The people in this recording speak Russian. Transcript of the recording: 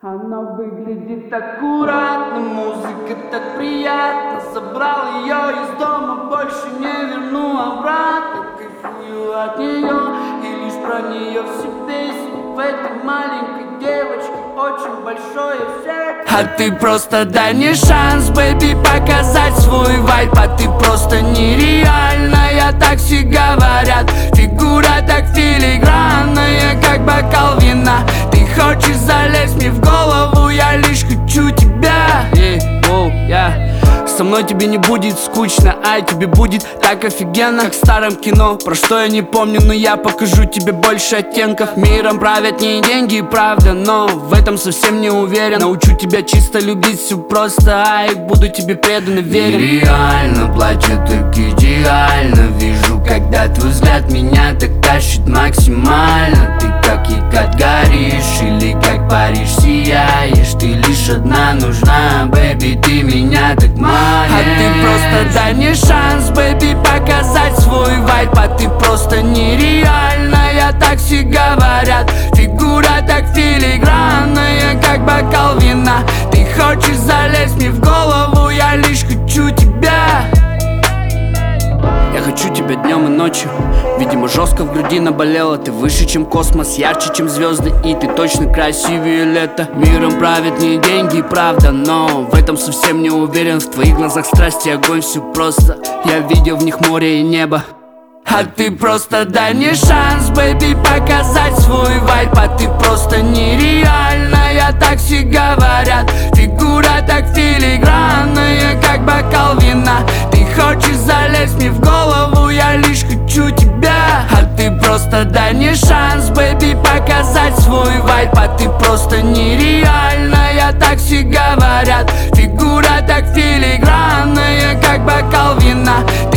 Она выглядит аккуратно, музыка так приятно. Забрал ее из дома, больше не верну обратно. Кайфую от нее и лишь про нее все песни. В этой маленькой девочке очень большой эффект. А ты просто дай мне шанс, бэйби, показать свой вайб. А ты просто нереальная, так все говорят. Фигура так филигранная, как бокал вина. Ты хочешь залезть мне в голову, я лишь хочу тебя. Со мной тебе не будет скучно, а тебе будет так офигенно, как в старом кино. Про что я не помню, но я покажу тебе больше оттенков. Миром правят не деньги, правда, но в этом совсем не уверен. Научу тебя чисто любить, все просто, ай, буду тебе предан и верен. Нереально, платье так идеально. Вижу, когда твой взгляд меня так тащит максимально. Ты как Екат горишь или как Париж сияешь. Ты лишь одна нужна, бэйби, ты меня так манишь. А ты просто дай мне шанс, бэйби, показать свой вайб. А ты просто нереальная, так все говорят. Фигура так филигранная, как бокал вина. Ты хочешь залезть мне в голову, я лишь хочу тебя. Я хочу тебя днем и ночью. Видимо, жестко в груди наболело. Ты выше, чем космос, ярче, чем звезды. И ты точно красивее лета. Миром правят не деньги, правда, но в этом совсем не уверен. В твоих глазах страсть и огонь, все просто. Я видел в них море и небо. А ты просто дай мне шанс, бэйби, показать свой вайб. А ты просто нереальная, так все говорят. Фигура так филигранная, как бокал вина. Ты хочешь залезть мне в голову, я лишь хочу тебя. А ты просто дай мне шанс, бэйби, показать свой вайб. А ты просто нереальная, так все говорят. Фигура так филигранная, как бокал вина.